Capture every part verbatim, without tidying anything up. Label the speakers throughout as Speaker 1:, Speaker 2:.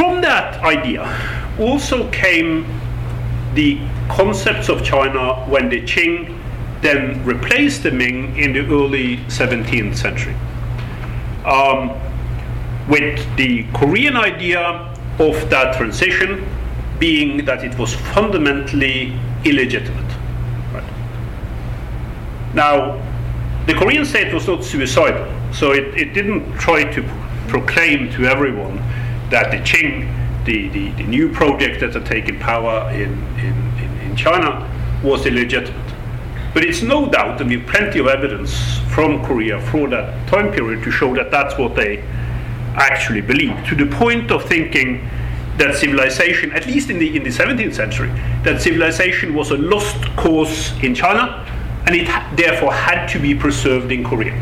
Speaker 1: from that idea also came the concepts of China when the Qing then replaced the Ming in the early seventeenth century. Um, with the Korean idea of that transition being that it was fundamentally illegitimate. Right? Now, the Korean state was not suicidal, so it, it didn't try to proclaim to everyone that the Qing, the, the, the new project that had taken power in, in, in, in China, was illegitimate. But it's no doubt, and we have plenty of evidence from Korea for that time period to show that that's what they actually believed, to the point of thinking that civilization, at least in the in the seventeenth century, that civilization was a lost cause in China, and it ha- therefore had to be preserved in Korea.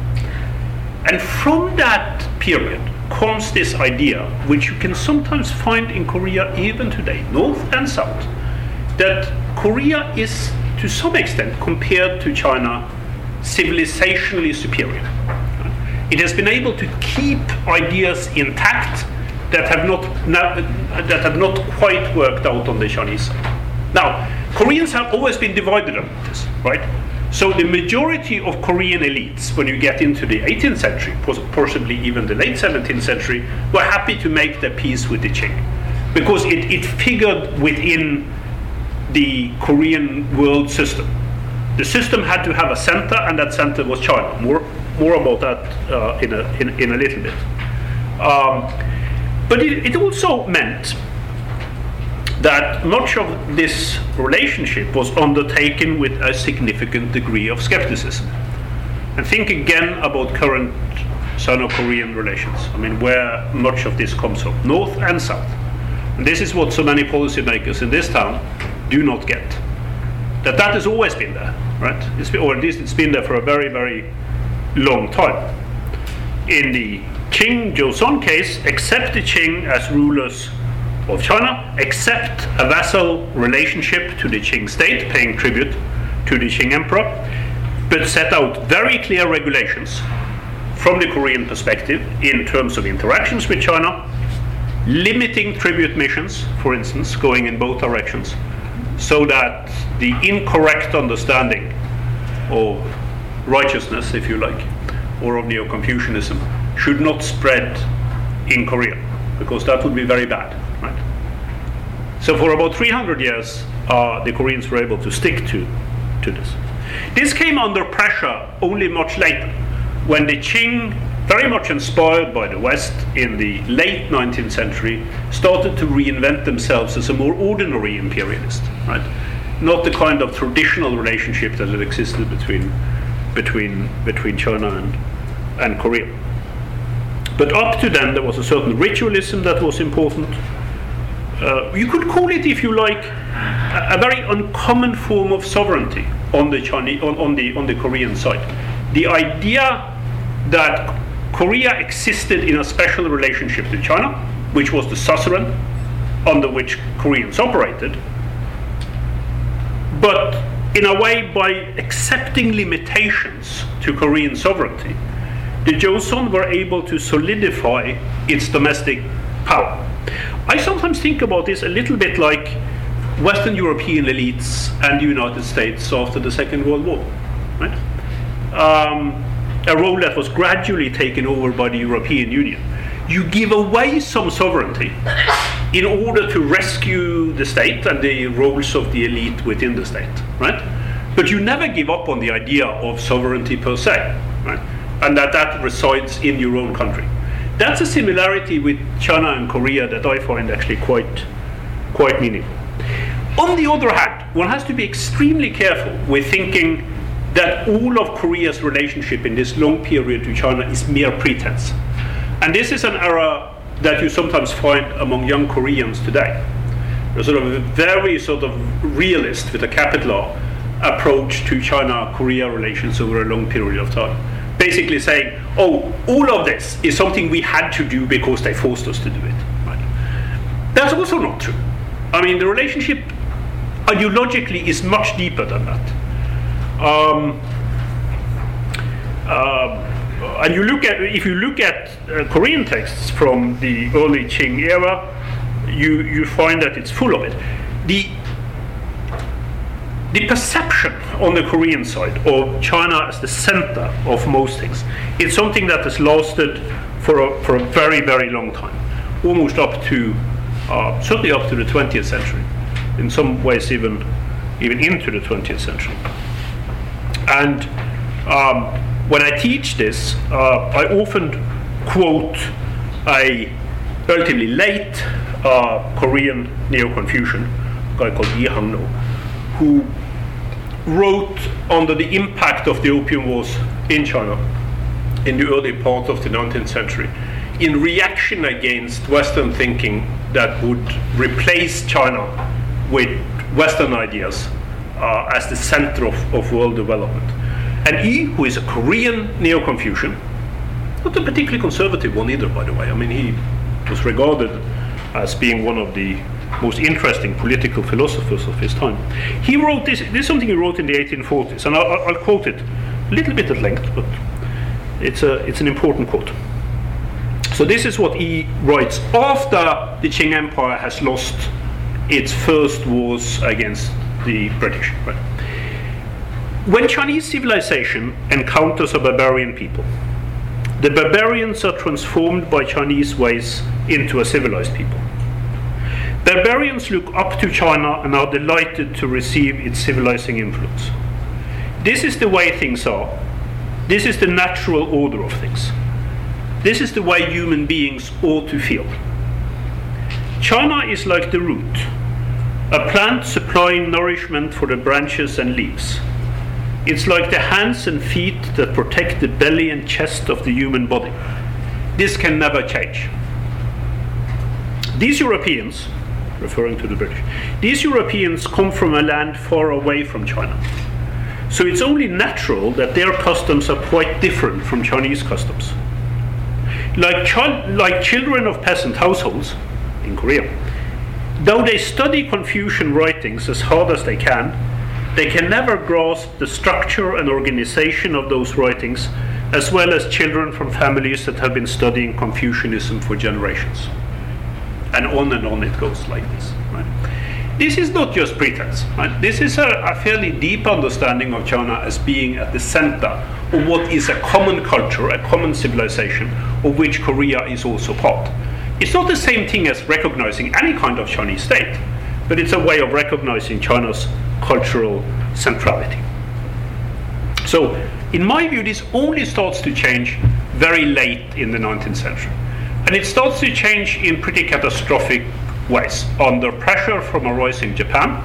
Speaker 1: And from that period comes this idea, which you can sometimes find in Korea even today, north and south, that Korea is, to some extent, compared to China, civilizationally superior. It has been able to keep ideas intact that have not, not that have not quite worked out on the Chinese side. Now, Koreans have always been divided on this, right? So the majority of Korean elites, when you get into the eighteenth century, possibly even the late seventeenth century, were happy to make their peace with the Qing, because it, it figured within the Korean world system. The system had to have a center, and that center was China. More, more about that uh, in, a, in, in a little bit. Um, but it, it also meant that much of this relationship was undertaken with a significant degree of skepticism. And think again about current Sino-Korean relations. I mean, where much of this comes from, north and south. And this is what so many policymakers in this town do not get. That that has always been there, right? It's been, or at least it's been there for a very, very long time. In the Qing Joseon case, accept the Qing as rulers of China, accept a vassal relationship to the Qing state, paying tribute to the Qing emperor, but set out very clear regulations from the Korean perspective in terms of interactions with China, limiting tribute missions, for instance, going in both directions, so that the incorrect understanding of righteousness, if you like, or of Neo-Confucianism should not spread in Korea, because that would be very bad, right? So for about three hundred years, uh, the Koreans were able to stick to, to this. This came under pressure only much later, when the Qing, very much inspired by the West in the late nineteenth century, started to reinvent themselves as a more ordinary imperialist, right? Not the kind of traditional relationship that had existed between between between China and, and Korea. But up to then, there was a certain ritualism that was important. Uh, you could call it, if you like, a, a very uncommon form of sovereignty on the Chinese, on, on the on the Korean side. The idea that Korea existed in a special relationship to China, which was the suzerain under which Koreans operated, but in a way, by accepting limitations to Korean sovereignty, the Joseon were able to solidify its domestic power. I sometimes think about this a little bit like Western European elites and the United States after the Second World War, right? Um, a role that was gradually taken over by the European Union. You give away some sovereignty in order to rescue the state and the roles of the elite within the state, right? But you never give up on the idea of sovereignty per se, right? And that that resides in your own country. That's a similarity with China and Korea that I find actually quite, quite meaningful. On the other hand, one has to be extremely careful with thinking that all of Korea's relationship in this long period to China is mere pretense. And this is an error that you sometimes find among young Koreans today. There's sort of a very sort of realist, with a capital R, approach to China-Korea relations over a long period of time. Basically saying, oh, all of this is something we had to do because they forced us to do it. Right? That's also not true. I mean, the relationship ideologically is much deeper than that. Um, uh, and you look at if you look at uh, Korean texts from the early Qing era, you you find that it's full of it. The the perception on the Korean side of China as the center of most things, it's something that has lasted for a for a very very long time, almost up to uh, certainly up to the twentieth century, in some ways even even into the twentieth century. And um, when I teach this, uh, I often quote a relatively late uh, Korean Neo-Confucian, a guy called Yi Hang-no, who wrote under the impact of the Opium Wars in China in the early part of the nineteenth century, in reaction against Western thinking that would replace China with Western ideas uh, as the center of, of world development. And he, who is a Korean Neo-Confucian, not a particularly conservative one either, by the way. I mean, he was regarded as being one of the most interesting political philosophers of his time. He wrote this, this is something he wrote in the eighteen forties, and I'll, I'll quote it a little bit at length, but it's, a, it's an important quote. So this is what he writes after the Qing Empire has lost its first wars against the British. Right? When Chinese civilization encounters a barbarian people, the barbarians are transformed by Chinese ways into a civilized people. Barbarians look up to China and are delighted to receive its civilizing influence. This is the way things are. This is the natural order of things. This is the way human beings ought to feel. China is like the root, a plant supplying nourishment for the branches and leaves. It's like the hands and feet that protect the belly and chest of the human body. This can never change. These Europeans, referring to the British, these Europeans come from a land far away from China. So it's only natural that their customs are quite different from Chinese customs. Like, ch- like children of peasant households in Korea, though they study Confucian writings as hard as they can, they can never grasp the structure and organization of those writings, as well as children from families that have been studying Confucianism for generations. And on and on it goes like this. Right? This is not just pretense. Right? This is a, a fairly deep understanding of China as being at the center of what is a common culture, a common civilization, of which Korea is also part. It's not the same thing as recognizing any kind of Chinese state, but it's a way of recognizing China's cultural centrality. So, in my view, this only starts to change very late in the nineteenth century. And it starts to change in pretty catastrophic ways, under pressure from a rising Japan,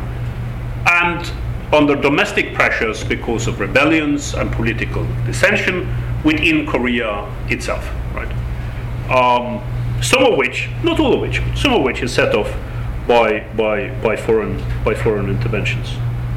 Speaker 1: and under domestic pressures because of rebellions and political dissension within Korea itself. Right? Um, some of which, not all of which, some of which is set off by by by foreign by foreign interventions.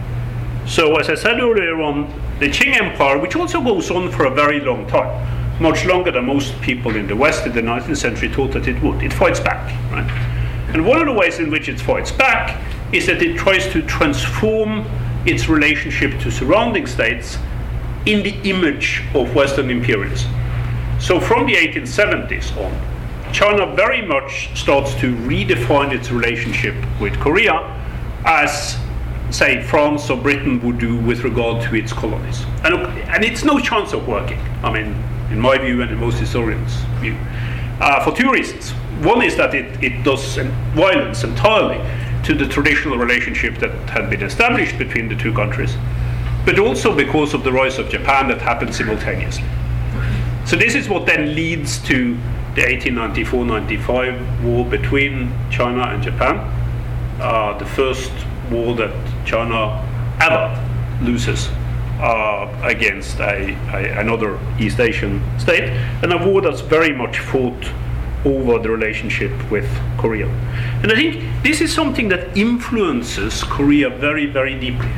Speaker 1: So, as I said earlier on, the Qing Empire, which also goes on for a very long time, much longer than most people in the West in the nineteenth century thought that it would, it fights back, right? And one of the ways in which it fights back is that it tries to transform its relationship to surrounding states in the image of Western imperialism. So, from the eighteen seventies on, China very much starts to redefine its relationship with Korea as, say, France or Britain would do with regard to its colonies. And, and it's no chance of working, I mean, in my view and in most historians' view, uh, for two reasons. One is that it, it does violence entirely to the traditional relationship that had been established between the two countries, but also because of the rise of Japan that happened simultaneously. So this is what then leads to the eighteen ninety-four ninety-five war between China and Japan, uh, the first war that China ever loses uh, against a, a, another East Asian state, and a war that's very much fought over the relationship with Korea. And I think this is something that influences Korea very, very deeply.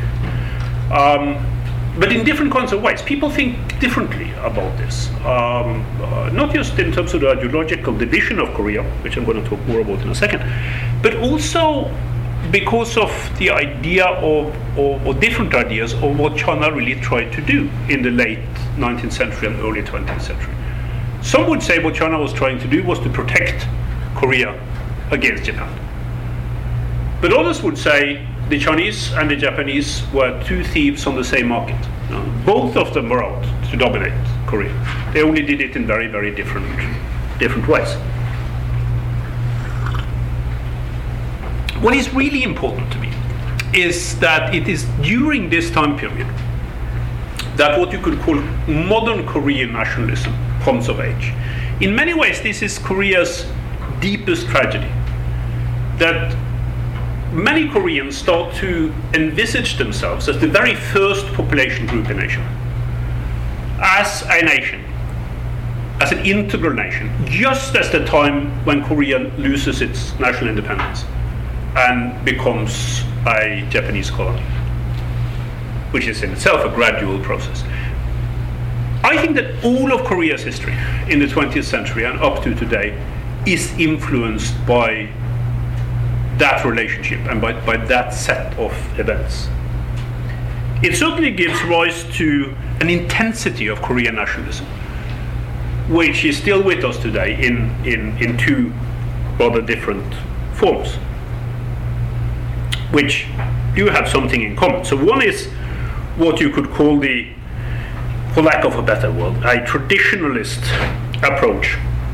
Speaker 1: Um, but in different kinds of ways. People think differently about this. Um, uh, not just in terms of the ideological division of Korea, which I'm going to talk more about in a second, but also because of the idea of, or, or different ideas of what China really tried to do in the late nineteenth century and early twentieth century. Some would say what China was trying to do was to protect Korea against Japan. But others would say the Chinese and the Japanese were two thieves on the same market. No, both of them were out to dominate Korea. They only did it in very, very different, different ways. What is really important to me is that it is during this time period that what you could call modern Korean nationalism comes of age. In many ways, this is Korea's deepest tragedy. That many Koreans start to envisage themselves as the very first population group in Asia, as a nation, as an integral nation, just as the time when Korea loses its national independence and becomes a Japanese colony, which is in itself a gradual process. I think that all of Korea's history in the twentieth century and up to today is influenced by that relationship and by, by that set of events. It certainly gives rise to an intensity of Korean nationalism, which is still with us today in, in, in two rather different forms, which do have something in common. So one is what you could call the, for lack of a better word, a traditionalist approach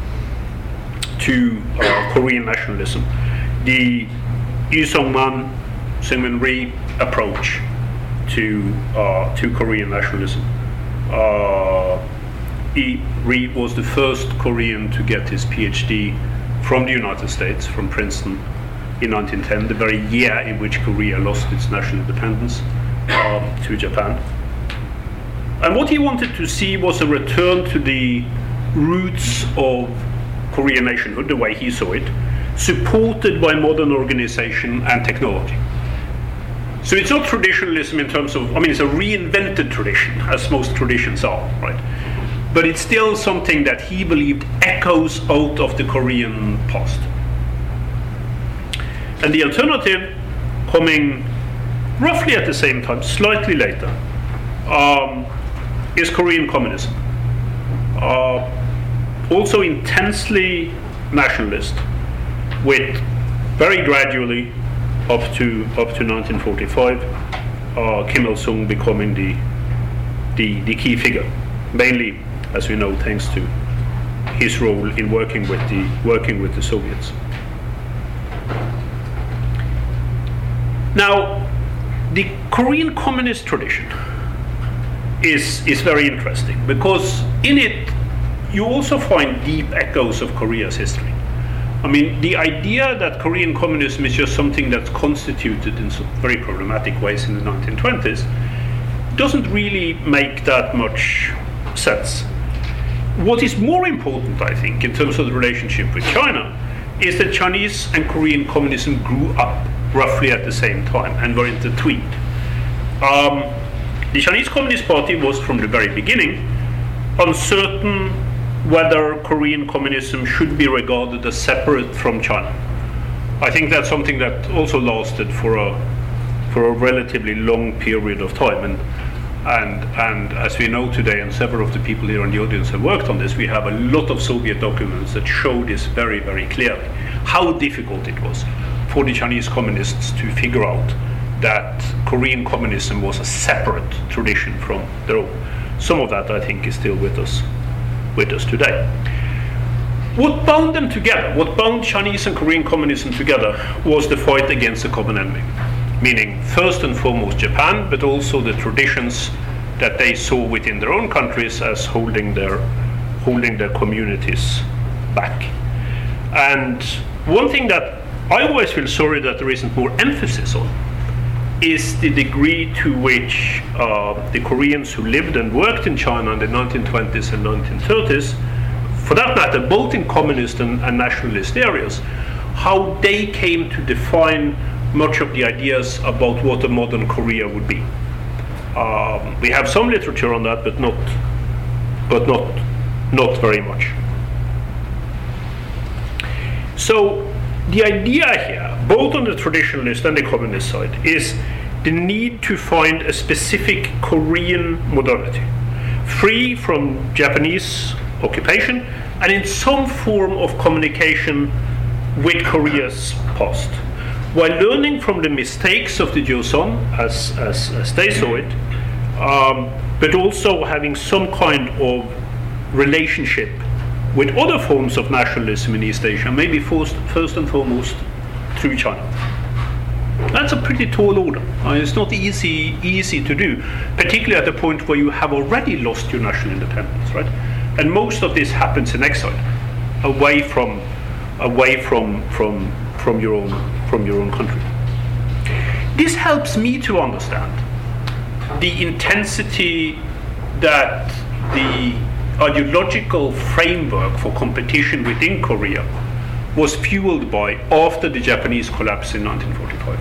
Speaker 1: to uh, Korean nationalism. The Lee Sung-man, Syngman Rhee approach to uh, to Korean nationalism. Uh, Lee Rhee was the first Korean to get his PhD from the United States, from Princeton, in nineteen ten, the very year in which Korea lost its national independence uh, to Japan. And what he wanted to see was a return to the roots of Korean nationhood, the way he saw it, supported by modern organization and technology. So it's not traditionalism in terms of, I mean, it's a reinvented tradition, as most traditions are, right? But it's still something that he believed echoes out of the Korean past. And the alternative, coming roughly at the same time, slightly later, um, is Korean communism. Uh, also intensely nationalist, with very gradually up to up to nineteen forty-five, uh, Kim Il-sung becoming the, the the key figure, mainly, as we know, thanks to his role in working with the working with the Soviets. Now, the Korean communist tradition is is very interesting because in it you also find deep echoes of Korea's history. I mean, the idea that Korean communism is just something that's constituted in some very problematic ways in the nineteen twenties doesn't really make that much sense. What is more important, I think, in terms of the relationship with China, is that Chinese and Korean communism grew up roughly at the same time and were intertwined. Um, the Chinese Communist Party was, from the very beginning, uncertain whether Korean communism should be regarded as separate from China. I think that's something that also lasted for a for a relatively long period of time, and and and as we know today, and several of the people here in the audience have worked on this, we have a lot of Soviet documents that show this very, very clearly, how difficult it was for the Chinese communists to figure out that Korean communism was a separate tradition from their own. Some of that, I think, is still with us with us today. What bound them together, what bound Chinese and Korean communism together, was the fight against a common enemy, meaning first and foremost Japan, but also the traditions that they saw within their own countries as holding their holding their communities back. And one thing that I always feel sorry that there isn't more emphasis on is the degree to which uh, the Koreans who lived and worked in China in the nineteen twenties and nineteen thirties, for that matter, both in communist and, and nationalist areas, how they came to define much of the ideas about what a modern Korea would be. Um, we have some literature on that, but not, but not, not very much. So the idea here, both on the traditionalist and the communist side, is the need to find a specific Korean modernity. free from Japanese occupation, and in some form of communication with Korea's past, while learning from the mistakes of the Joseon as, as, as they saw it, um, but also having some kind of relationship with other forms of nationalism in East Asia, maybe first, first and foremost through China. That's a pretty tall order. Uh, it's not easy easy to do, particularly at the point where you have already lost your national independence, right? And most of this happens in exile, away from away from from from your own from your own country. This helps me to understand the intensity that the ideological framework for competition within Korea was fueled by after the Japanese collapse in nineteen forty-five.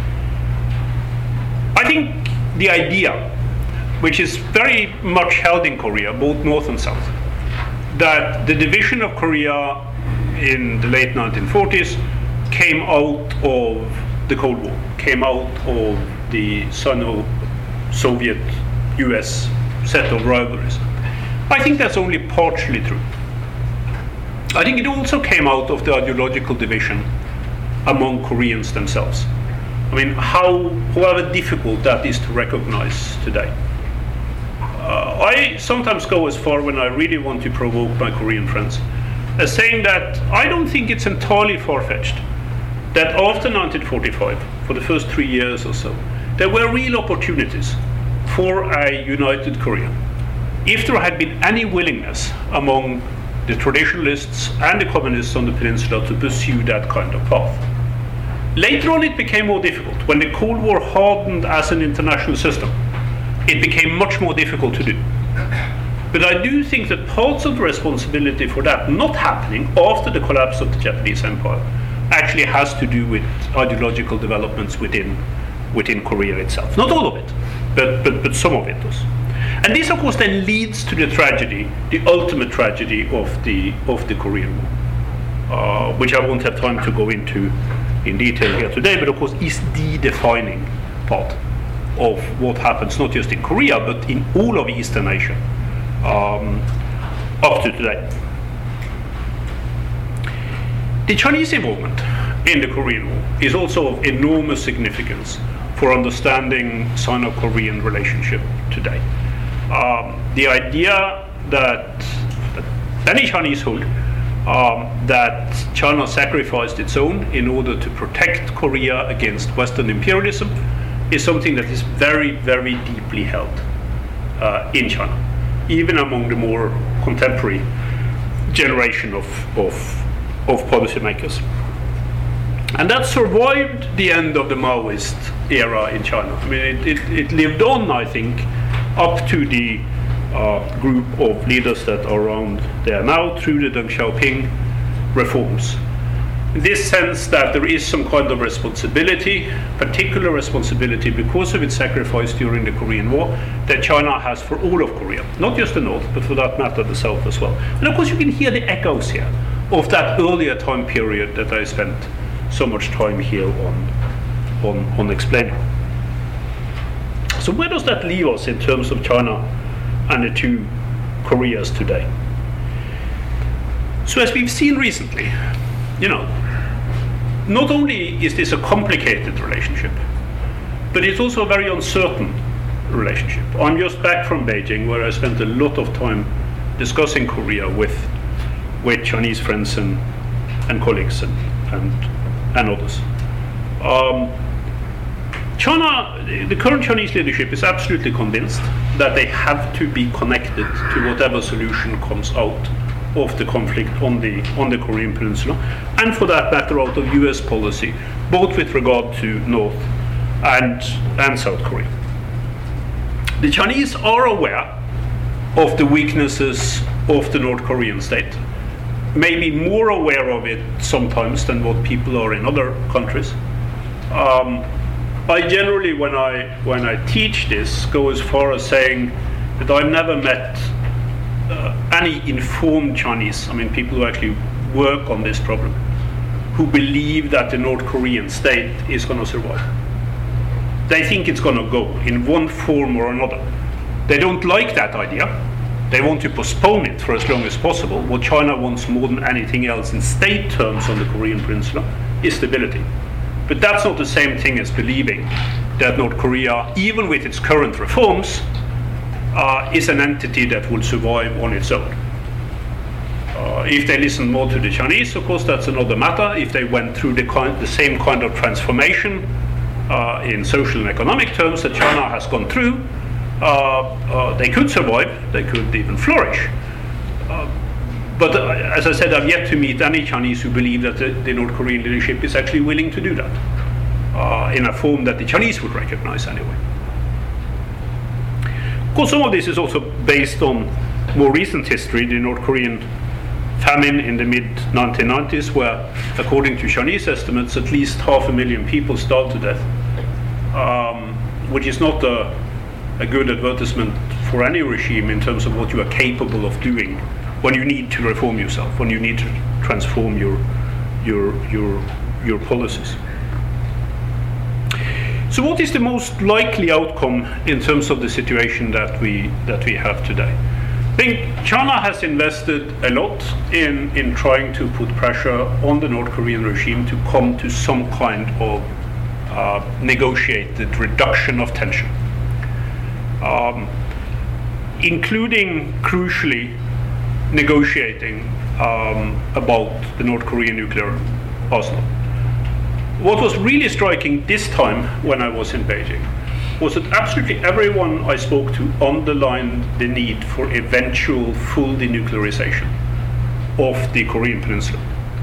Speaker 1: I think the idea, which is very much held in Korea, both North and South, that the division of Korea in the late nineteen forties came out of the Cold War, came out of the Sino-Soviet U S set of rivalries. I think that's only partially true. I think it also came out of the ideological division among Koreans themselves. I mean, how, however difficult that is to recognize today. Uh, I sometimes go as far, when I really want to provoke my Korean friends, as saying that I don't think it's entirely far-fetched that after nineteen forty-five, for the first three years or so, there were real opportunities for a united Korea. If there had been any willingness among the traditionalists and the communists on the peninsula to pursue that kind of path. Later on it became more difficult. When the Cold War hardened as an international system, it became much more difficult to do. But I do think that parts of the responsibility for that not happening after the collapse of the Japanese Empire actually has to do with ideological developments within, within Korea itself. Not all of it, but, but, but some of it does. And this, of course, then leads to the tragedy, the ultimate tragedy of the of the Korean War, uh, which I won't have time to go into in detail here today, but of course is the defining part of what happens not just in Korea, but in all of Eastern Asia um, up to today. The Chinese involvement in the Korean War is also of enormous significance for understanding Sino-Korean relationship today. Um, the idea that, that many Chinese hold um, that China sacrificed its own in order to protect Korea against Western imperialism is something that is very, very deeply held uh, in China, even among the more contemporary generation of, of, of policymakers. And that survived the end of the Maoist era in China. I mean, it, it, it lived on, I think, up to the uh, group of leaders that are around there now through the Deng Xiaoping reforms. In this sense that there is some kind of responsibility, particular responsibility because of its sacrifice during the Korean War, that China has for all of Korea, not just the North, but for that matter the South as well. And of course you can hear the echoes here of that earlier time period that I spent so much time here on, on, on explaining. So where does that leave us in terms of China and the two Koreas today? So as we've seen recently, you know, not only is this a complicated relationship, but it's also a very uncertain relationship. I'm just back from Beijing, where I spent a lot of time discussing Korea with, with Chinese friends and, and colleagues and, and, and others. Um, China, the current Chinese leadership is absolutely convinced that they have to be connected to whatever solution comes out of the conflict on the on the Korean Peninsula, and for that matter out of U S policy, both with regard to North and, and South Korea. The Chinese are aware of the weaknesses of the North Korean state, maybe more aware of it sometimes than what people are in other countries. Um, I generally, when I when I teach this, go as far as saying that I've never met uh, any informed Chinese, I mean people who actually work on this problem, who believe that the North Korean state is going to survive. They think it's going to go in one form or another. They don't like that idea, They want to postpone it for as long as possible. What China wants more than anything else in state terms on the Korean Peninsula is stability. But that's not the same thing as believing that North Korea, even with its current reforms, uh, is an entity that will survive on its own. Uh, if they listen more to the Chinese, of course, that's another matter. If they went through the, kind, the same kind of transformation uh, in social and economic terms that China has gone through, uh, uh, they could survive, they could even flourish. Uh, but uh, as I said, I've yet to meet any Chinese who believe that the, the North Korean leadership is actually willing to do that uh, in a form that the Chinese would recognize anyway. Of course, some of this is also based on more recent history, the North Korean famine in the mid nineteen nineties, where, according to Chinese estimates, at least half a million people starved to death, um, which is not a, a good advertisement for any regime in terms of what you are capable of doing when you need to reform yourself, when you need to transform your your your your policies. So, what is the most likely outcome in terms of the situation that we that we have today? I think China has invested a lot in, in trying to put pressure on the North Korean regime to come to some kind of uh, negotiated reduction of tension, um, including, crucially, negotiating um, about the North Korean nuclear arsenal. What was really striking this time when I was in Beijing was that absolutely everyone I spoke to underlined the need for eventual full denuclearization of the Korean Peninsula.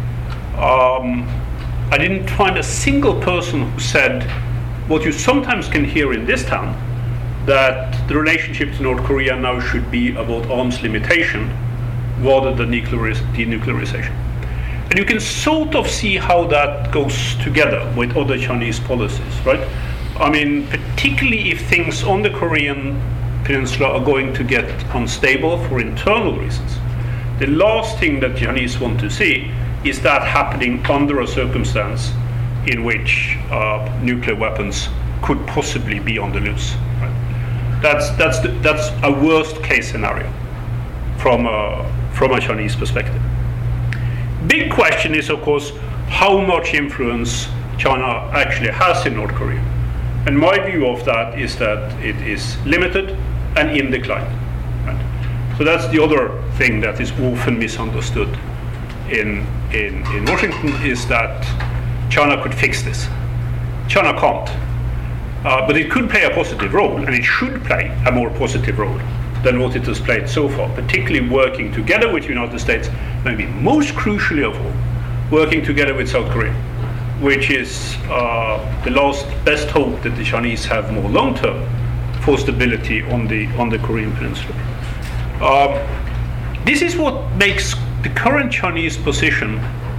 Speaker 1: Um, I didn't find a single person who said what you sometimes can hear in this town, that the relationship to North Korea now should be about arms limitation rather than denuclearization. And you can sort of see how that goes together with other Chinese policies, right? I mean, particularly if things on the Korean Peninsula are going to get unstable for internal reasons. The last thing that Chinese want to see is that happening under a circumstance in which uh, nuclear weapons could possibly be on the loose. Right? That's that's the, that's a worst case scenario from a, from a Chinese perspective. Big question is, of course, how much influence China actually has in North Korea. And my view of that is that it is limited and in decline. Right? So that's the other thing that is often misunderstood in, in, in Washington, is that China could fix this. China can't. Uh, but it could play a positive role, and it should play a more positive role than what it has played so far, particularly working together with the United States, maybe most crucially of all, working together with South Korea, which is uh, the last best hope that the Chinese have more long-term for stability on the on the Korean Peninsula. Um, this is what makes the current Chinese position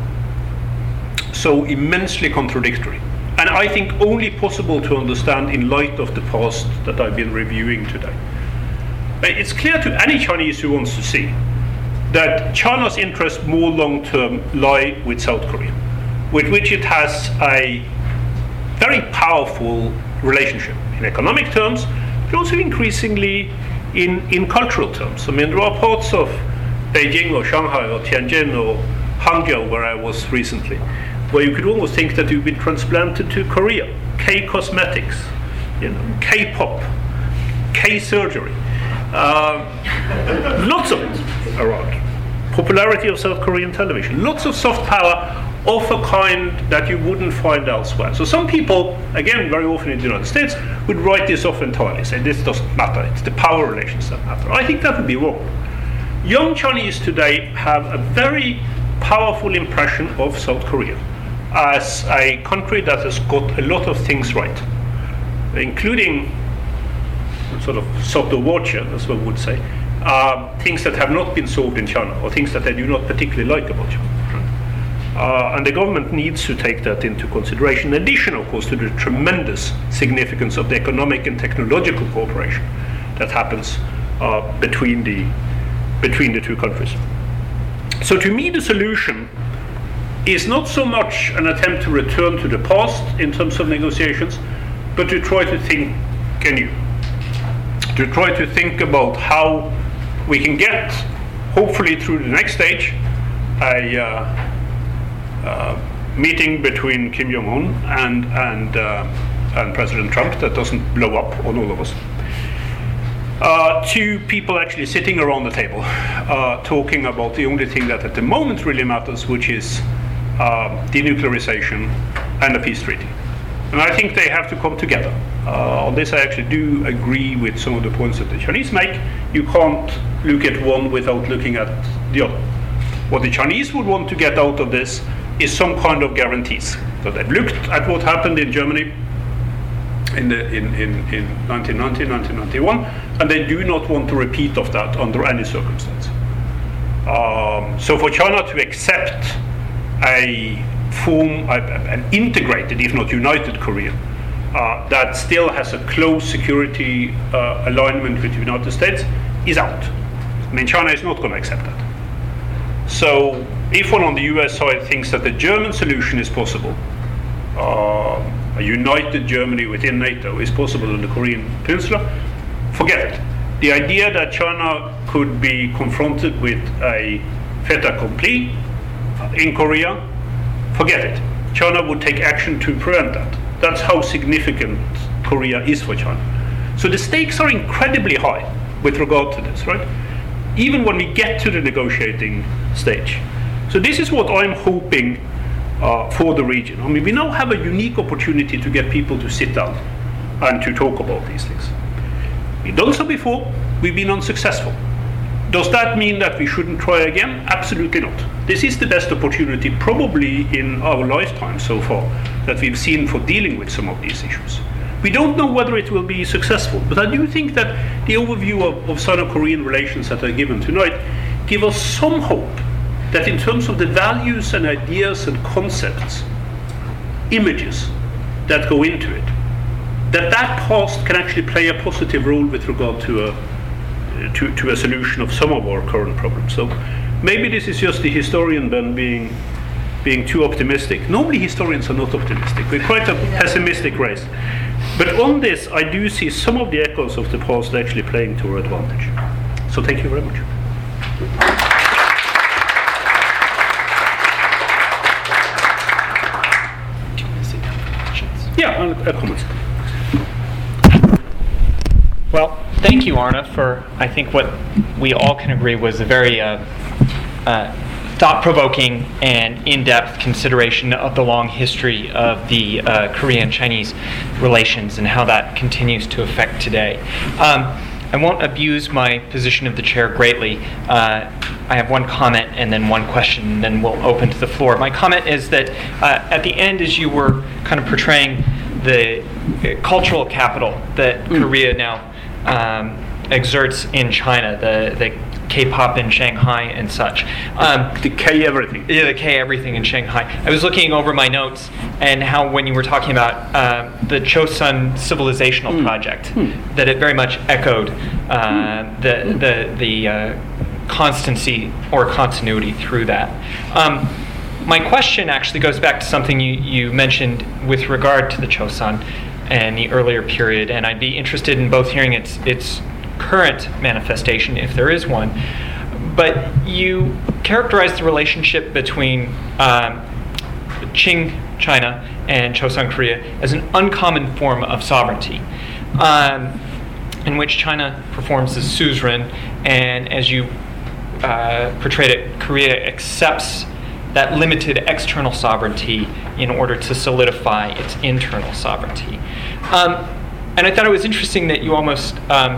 Speaker 1: so immensely contradictory, and I think only possible to understand in light of the past that I've been reviewing today. It's clear to any Chinese who wants to see that China's interests more long-term lie with South Korea, with which it has a very powerful relationship in economic terms, but also increasingly in, in cultural terms. I mean, there are parts of Beijing or Shanghai or Tianjin or Hangzhou, where I was recently, where you could almost think that you've been transplanted to Korea. K-cosmetics, you know, K-pop, K-surgery. Uh, lots of it around. Popularity of South Korean television. Lots of soft power of a kind that you wouldn't find elsewhere. So some people, again, very often in the United States, would write this off entirely, say this doesn't matter, it's the power relations that matter. I think that would be wrong. Young Chinese today have a very powerful impression of South Korea as a country that has got a lot of things right, including sort of sotto voce, as one would say, uh, things that have not been solved in China, or things that they do not particularly like about China. Uh, and the government needs to take that into consideration, in addition, of course, to the tremendous significance of the economic and technological cooperation that happens uh, between the between the two countries. So to me, the solution is not so much an attempt to return to the past in terms of negotiations, but to try to think anew, to try to think about how we can get, hopefully through the next stage, a uh, uh, meeting between Kim Jong-un and and uh, and President Trump that doesn't blow up on all of us. Uh, two people actually sitting around the table, uh, talking about the only thing that at the moment really matters, which is uh, denuclearization and a peace treaty. And I think they have to come together. Uh, on this, I actually do agree with some of the points that the Chinese make. You can't look at one without looking at the other. What the Chinese would want to get out of this is some kind of guarantees. So they've looked at what happened in Germany in, the, in, in, in nineteen ninety, nineteen ninety-one, and they do not want to repeat of that under any circumstance. Um, so for China to accept a form, a, an integrated, if not united Korea, uh, that still has a close security uh, alignment with the United States is out. I mean, China is not going to accept that. So if one on the U S side thinks that the German solution is possible, uh, a united Germany within NATO is possible in the Korean Peninsula, forget it. The idea that China could be confronted with a fait accompli in Korea, forget it. China would take action to prevent that. That's how significant Korea is for China. So the stakes are incredibly high with regard to this, right? Even when we get to the negotiating stage. So this is what I'm hoping uh, for the region. I mean, we now have a unique opportunity to get people to sit down and to talk about these things. We've done so before, we've been unsuccessful. Does that mean that we shouldn't try again? Absolutely not. This is the best opportunity probably in our lifetime so far that we've seen for dealing with some of these issues. We don't know whether it will be successful, but I do think that the overview of, of Sino-Korean relations that are given tonight give us some hope that in terms of the values and ideas and concepts, images that go into it, that that past can actually play a positive role with regard to a To, to a solution of some of our current problems. So maybe this is just the historian Ben being being too optimistic. Normally historians are not optimistic. We're quite a pessimistic race. But on this, I do see some of the echoes of the past actually playing to our advantage. So thank you very much. Yeah, I'll, I'll comment.
Speaker 2: Well, thank you, Arne, for, I think, what we all can agree was a very uh, uh, thought-provoking and in-depth consideration of the long history of the uh, Korean-Chinese relations and how that continues to affect today. Um, I won't abuse my position of the chair greatly. Uh, I have one comment and then one question, and then we'll open to the floor. My comment is that uh, at the end, as you were kind of portraying the uh, cultural capital that mm. Korea now Um, exerts in China, the, the K-pop in Shanghai and such. Um,
Speaker 1: the K everything.
Speaker 2: Yeah, the K everything in Shanghai. I was looking over my notes and how when you were talking about uh, the Chosun civilizational mm. project, mm. that it very much echoed uh, mm. the the the uh, constancy or continuity through that. Um, my question actually goes back to something you, you mentioned with regard to the Chosun and the earlier period, and I'd be interested in both hearing its its current manifestation, if there is one. But you characterized the relationship between um, Qing China and Chosun Korea as an uncommon form of sovereignty, um, in which China performs as suzerain, and as you uh, portrayed it, Korea accepts that limited external sovereignty in order to solidify its internal sovereignty. Um, and I thought it was interesting that you almost, um,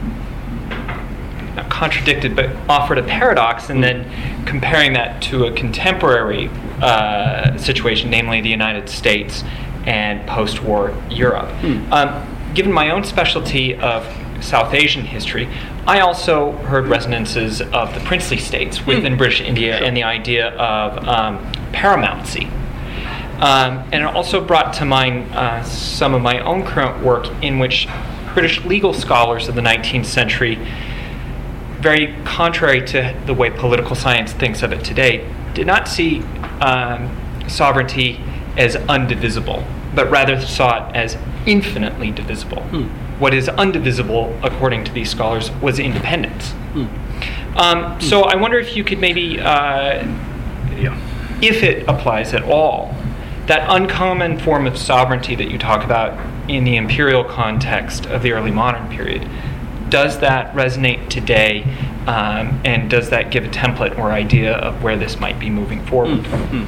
Speaker 2: not contradicted, but offered a paradox, and then comparing that to a contemporary uh, situation, namely the United States and post-war Europe. Hmm. Um, given my own specialty of South Asian history, I also heard resonances of the princely states within mm. British India sure. and the idea of um, paramountcy. Um, and it also brought to mind uh, some of my own current work in which British legal scholars of the nineteenth century, very contrary to the way political science thinks of it today, did not see um, sovereignty as undivisible, but rather saw it as infinitely divisible. Mm. What is undivisible, according to these scholars, was independence. Mm. Um, so I wonder if you could maybe, uh,
Speaker 1: Yeah.
Speaker 2: if it applies at all, that uncommon form of sovereignty that you talk about in the imperial context of the early modern period, does that resonate today, um, and does that give a template or idea of where this might be moving forward?
Speaker 1: Mm, mm.